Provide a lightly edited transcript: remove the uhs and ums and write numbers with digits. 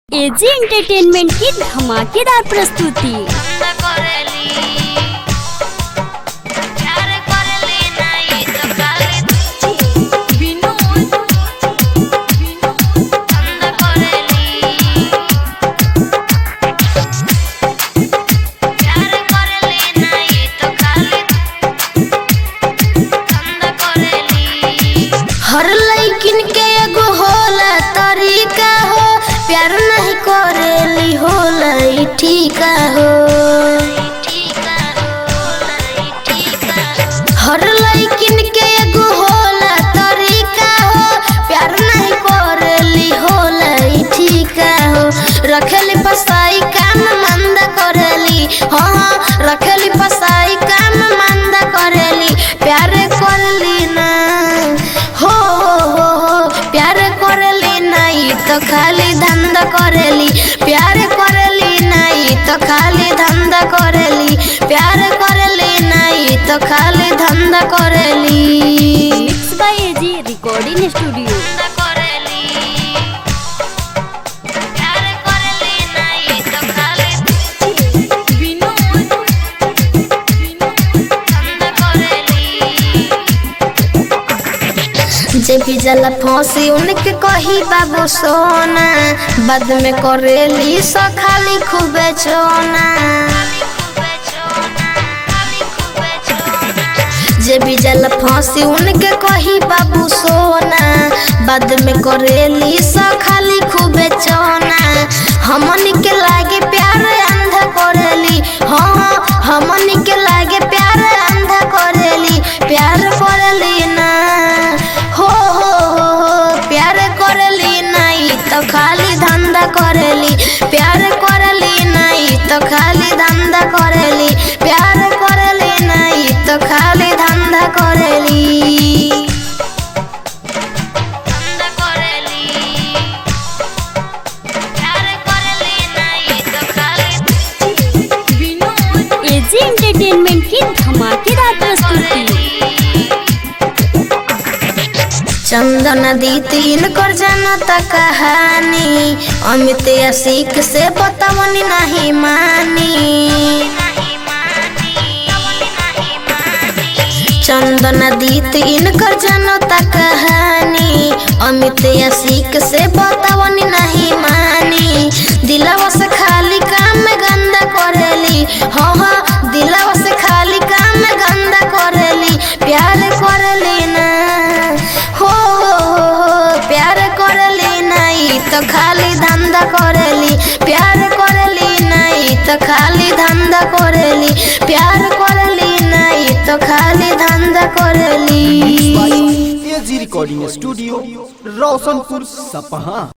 AG entertainment की धमाकेदार प्रस्तुति। हर लइकिन के एगो होला तरीका हो, प्यार नहीं करेली होला ई ठीका हो। हर लइकिन के एगो होला तरीका हो, प्यार नहीं करेली होला ई ठीका हो। रखेली फसाई काम मंदा करेली, हाँ रखेली फसाई काम मंदा करेली। प्यार करली ना हो प्यार करली नहीं तो खाली धंधा करेली। प्यार करली नहीं तो खाली धंधा करेली। प्यार करली नहीं तो खाली धंधा करेली। Mix by AG recording studio. जे भी जला फांसी उनके कही बाबू सोना, बाद में करेली सो खाली खूबे चोना। जे भी जला फांसी उनके कही बाबू सोना, बाद में करेली सो खाली खूबे चोना। हमनी के लागे प्यार अंधा करेली, हाँ हमनी के लागे प्यार अंधा करेली। प्यार करली ना हो प्यार करली नहीं तो खाली धंधा करेली। प्यार करली नहीं तो खाली धंधा करेली। प्यार करली नहीं तो खाली धंधा करेली। एजी एंटरटेनमेंट की धमाकेदार प्रस्तुति। चंदन दी तीन कर जनता कहानी, अमित आशिक से बतावनी नहीं मानी। चंदन दी तीन कर जनता कहानी, अमित आशिक से बतावनी नहीं मानी। दिलवा से खाली काम गंदा करेली, हाँ हाँ दिलवा से खाली काम गंदा करेली। प्यार करली ना हो प्यार करली नहीं तो खाली धंधा करेली। प्यार करली नहीं तो खाली धंधा करेली। प्यार करली नहीं तो खाली धंधा करेली। एजी रिकॉर्डिंग स्टूडियो, रोशनपुर, सपहा।